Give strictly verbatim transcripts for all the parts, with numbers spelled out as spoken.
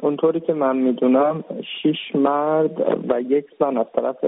اونطوری که من میدونم شش مرد و یک زن از طرف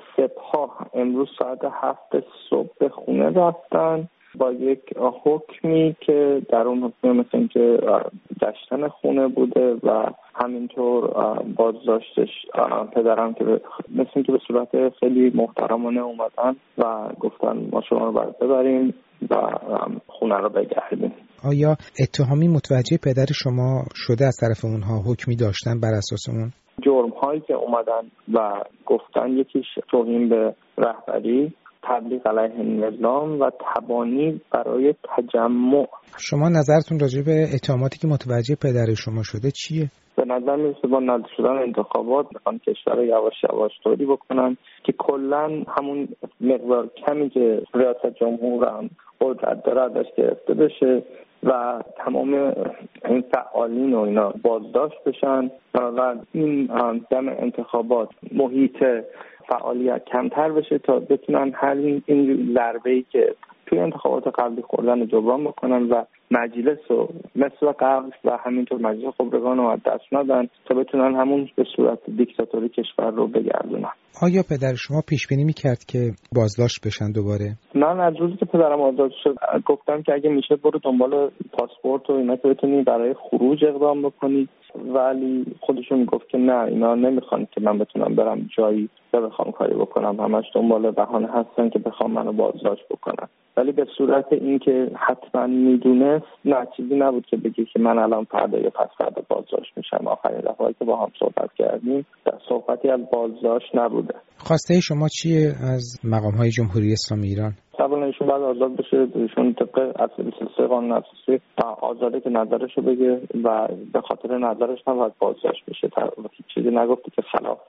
سپاه امروز ساعت هفت صبح به خونه رفتن با یک حکمی که در اون حکم مثل اینکه گشتن خونه بوده و همینطور بازداشتش پدرم که مثل اینکه به صورت خیلی محترمانه اومدن و گفتن ما شما رو باید ببریم و خونه رو بگردیم. آیا اتهامی متوجه پدر شما شده از طرف اونها، حکمی داشتن بر اساس اون؟ جرم هایی که اومدن و گفتن یکیش توهین به رهبری، تبلیغ علیه نظام و تبانی برای تجمع. شما نظرتون راجع به اتهاماتی که متوجه پدر شما شده چیه؟ به نظر میرسه با نزدیک شدن انتخابات میخوان کشور رو یواش یواش طوری بکنن که کلا همون مقدار کمی که ریاست جمهور هم قدرت داره ازش گرفته بشه و تمام این فعالین و اینا بازداشت بشن و این دم انتخابات محیط فعالیت کمتر بشه تا بتونن همین این ضربه‌ای که توی انتخابات قبلی خوردن جبران بکنن و مجلس رو مثل قبل و همینطور مجلس خبرگان رو از دست ندن تا بتونن همون به صورت دیکتاتوری کشور رو بگردونن. آیا پدر شما پیش بینی می‌کرد که بازداشت بشن دوباره؟ من از روزی که پدرم آزاد شد گفتم که اگه میشه برو دنبال پاسپورت و اینا که بتونی برای خروج اقدام بکنی، ولی خودشون میگفت که نه اینا نمیخوان که من بتونم برم جایی یا بخوام کاری بکنم، همش دنبال بهانه هستن که بخوام منو بازداشت بکنن. ولی به صورت این که حتما میدونست نه، چیزی نبود که بگی که من الان فردا یا پس فردا بازداشت میشم. آخرین دفعه که با هم صحبت کردیم صحبتی از بازداشت نبوده. خواسته شما چیه از مقام‌های جمهوری اسلامی ایران؟ طبعا ایشون باید آزاد بشه، ایشون طبق اصل بیست و سه قانون اساسی آزاده که نظرشو بگه و به خاطر نظرش نباید بازداشت بشه. هیچ چیزی نگفتی که خلاف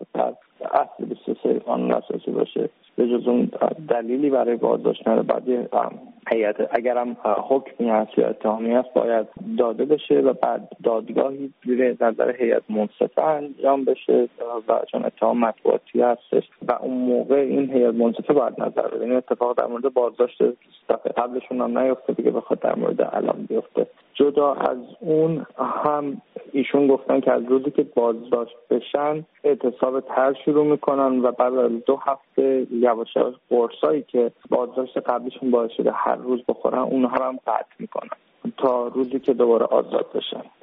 اصل بیست و سه قانون اساسی باشه. به جز اون دلیلی برای بازداشت نداره. بعد هیئت اگرم حکمی هست یا اتهامی هست باید داده بشه و بعد دادگاهی زیر نظر هیئت منصفه انجام بشه و چون اتهام مطبوعاتی هستش و اون موقع این هیئت منصفه باید نظر بده. این اتفاق در مورد بازداشت دفعه قبلشون هم نیفته دیگه، بخواد در مورد الان بیفته. جدا از اون هم ایشون گفتن که از روزی که بازداشت بشن اعتصاب طرح شروع میکنن و بعد از دو هفته یواش یواش قرصایی که بازداشت قبلیشون باعث شده هر روز بخورن اونها هم قطع میکنن تا روزی که دوباره آزاد بشن.